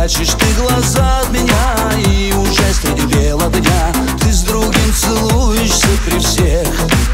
прячешь ты глаза от меня, и уже среди бела дня ты с другим целуешься при всех.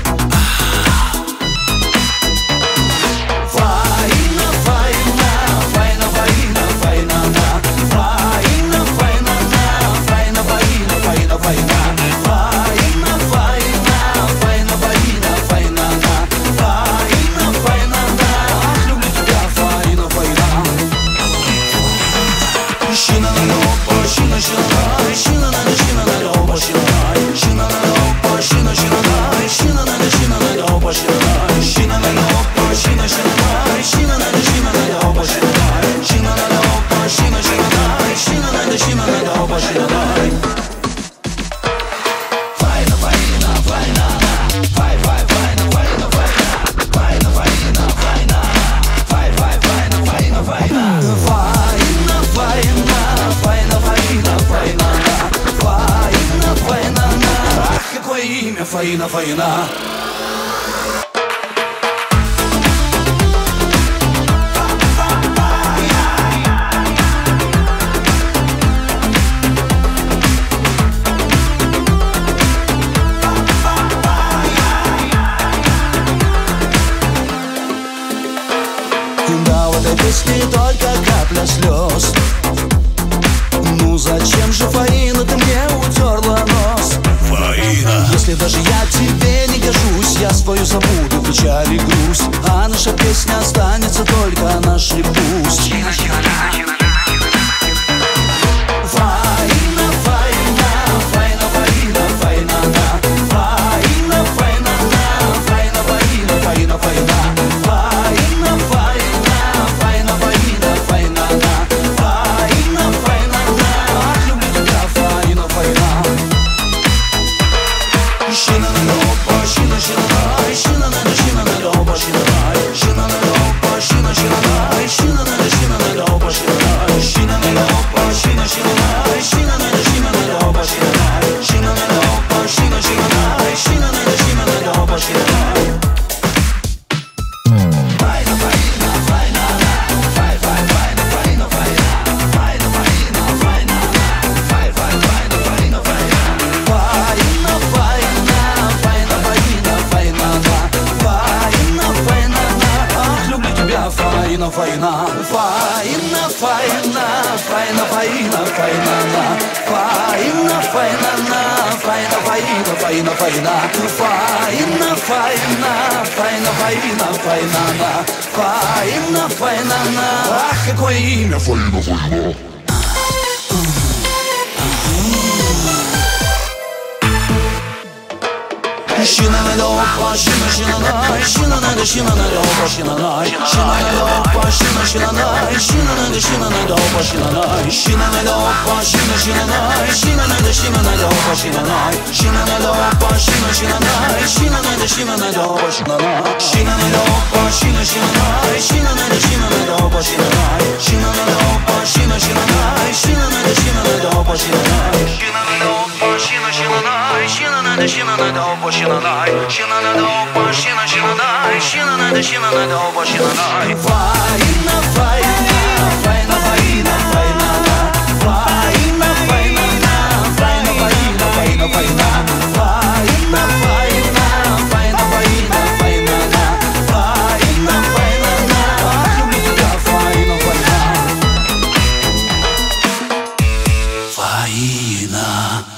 Фаина, Фаина. Да, в этой песне только капля слез. Ну зачем же, Фаина, ты мне утерла нос? Фаина. Если даже я тебе не гожусь, я свою забуду, печаль и грусть, а наша песня останется только нашей пусть. Фаина, Фаина, Фаина, Фаина, Фаина, Фаина, Фаина, Фаина, Фаина, Фаина, Фаина, Фаина, Фаина, Фаина, Фаина, Фаина, Фаина, Фаина. Ах, какое имя! Фаина, Фаина. Shina na dopa, shina shina na, shina na da shina na dopa, shina na, shina na dopa, shina shina na, shina na da shina na dopa, shina na, shina na dopa, shina shina na, shina na da shina na dopa, shina na, shina na dopa, shina shina na, shina na da shina na dopa, shina na, shina na dopa, shina shina na, shina na da shina na dopa, shina na, shina na dopa, shina shina na, shina na da shina na dopa, shina na, shina na dopa, shina shina na, shina na da shina na dopa, shina na. Shina na dopa, shina shina na, shina na da shina na dopa, shina na. Faina, faina, faina, faina, faina, faina, faina, faina, faina, faina, faina, faina, faina, faina, faina, faina, faina. Люблю тебя, Фаина, Фаина. Фаина.